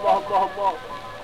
الله الله الله.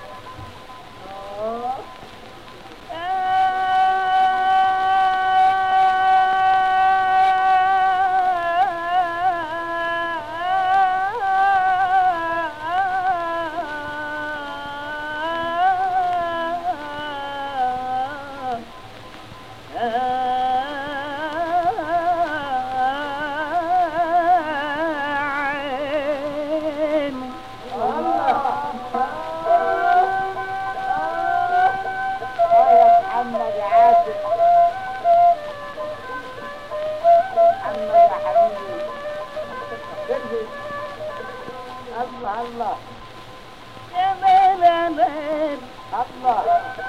الله يا ملامل الله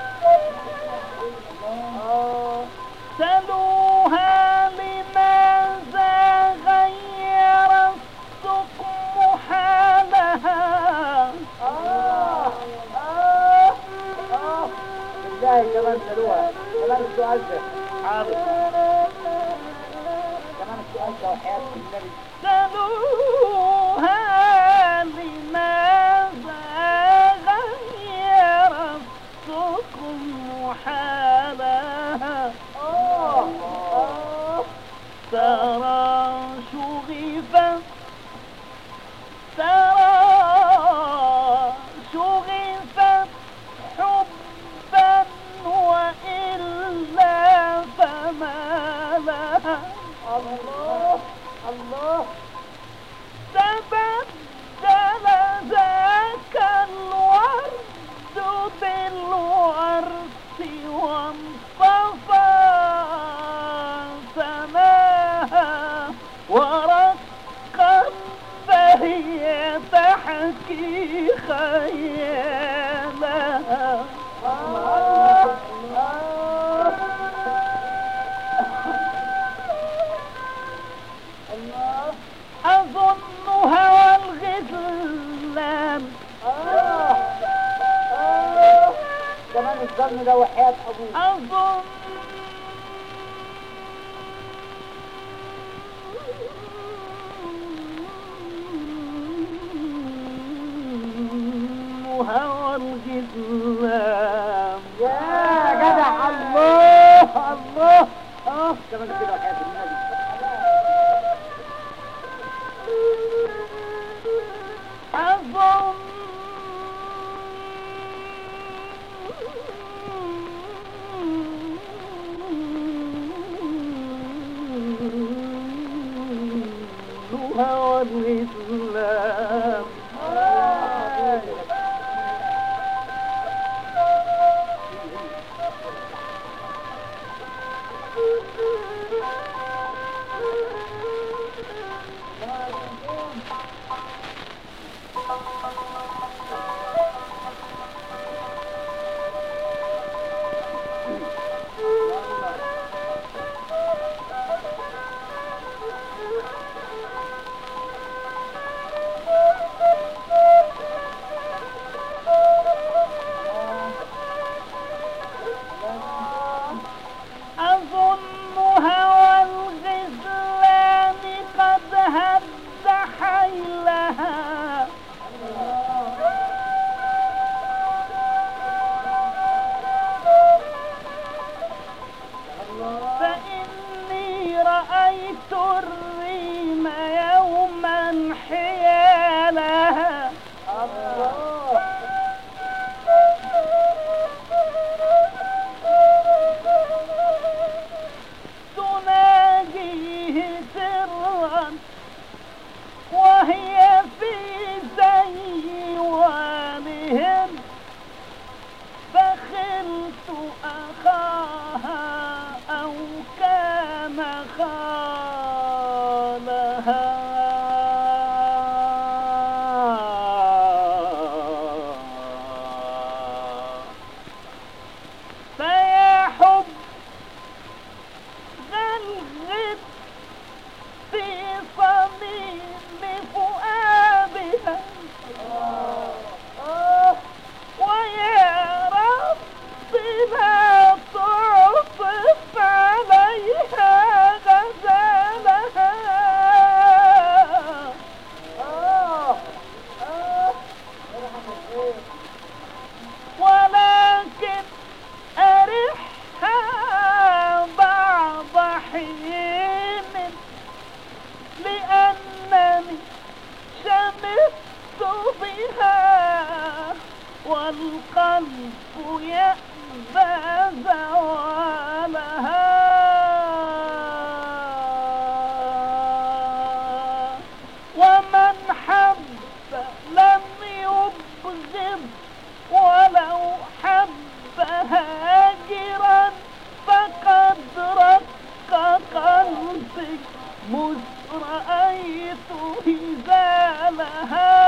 سلوها لماذا غير السقم حالها. بالله كمان سلوها كمان السؤال ده. حاضر. كمان السؤال ده وحياة النبي. سلوها لماذا غير السقم حالها. ترى شغفت حبا وإلا فما لها. الله الله تبدل ذاك الورد بالورد وانصفى سماها ورقا فهي تحكي خيالها. أظنها والغزلان. كمان الظن ده وحياة أبوه. أظنها والغزلان. يا جدع الله الله. كمان كده وحياة النبي. أظنها والغزلان. والقلب يأبى زوالها ومن حب لم يبغض ولو حب هاجرا فقد رق قلبي مذ رأيت هزالها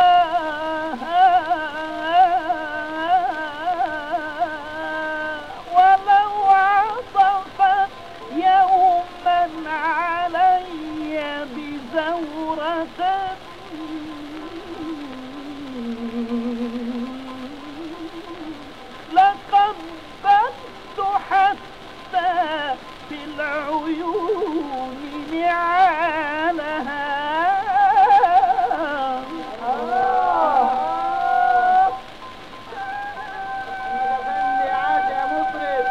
ولو عطفت يوما علي بزورة لقبلت حتى في العيون نعالها عاش يا مطرب.